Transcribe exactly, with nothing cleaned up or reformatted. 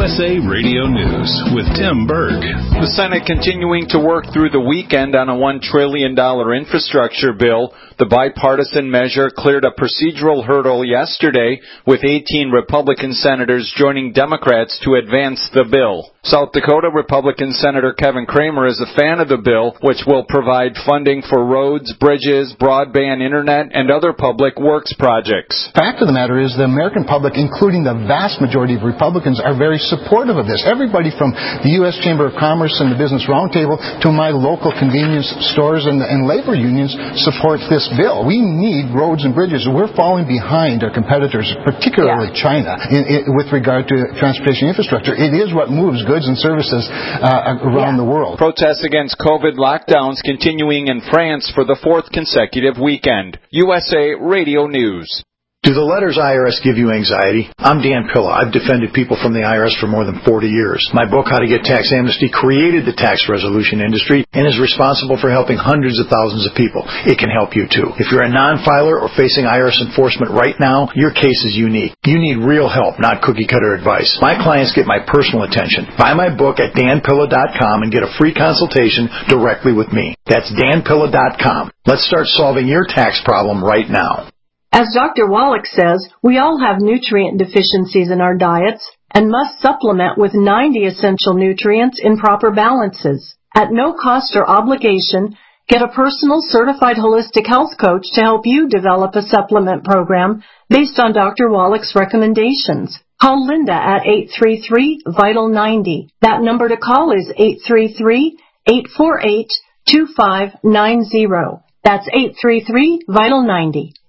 S A Radio News with Tim Berg. The Senate continuing to work through the weekend on a one trillion dollars infrastructure bill. The bipartisan measure cleared a procedural hurdle yesterday, with eighteen Republican senators joining Democrats to advance the bill. South Dakota Republican Senator Kevin Cramer is a fan of the bill, which will provide funding for roads, bridges, broadband internet, and other public works projects. The fact of the matter is the American public, including the vast majority of Republicans, are very supportive of this. Everybody from the U S Chamber of Commerce and the Business Roundtable to my local convenience stores and, and labor unions support this bill. We need roads and bridges. We're falling behind our competitors, particularly yeah. China, in, in, with regard to transportation infrastructure. It is what moves goods and services uh, around yeah. the world. Protests against COVID lockdowns continuing in France for the fourth consecutive weekend. U S A Radio News. Do the letters I R S give you anxiety? I'm Dan Pilla. I've defended people from the I R S for more than forty years. My book, How to Get Tax Amnesty, created the tax resolution industry and is responsible for helping hundreds of thousands of people. It can help you, too. If you're a non-filer or facing I R S enforcement right now, your case is unique. You need real help, not cookie-cutter advice. My clients get my personal attention. Buy my book at dan pilla dot com and get a free consultation directly with me. That's dan pilla dot com. Let's start solving your tax problem right now. As Doctor Wallach says, we all have nutrient deficiencies in our diets and must supplement with ninety essential nutrients in proper balances. At no cost or obligation, get a personal certified holistic health coach to help you develop a supplement program based on Doctor Wallach's recommendations. Call Linda at eight three three, vital ninety. That number to call is eight three three, eight four eight, two five nine zero. That's eight three three, vital ninety.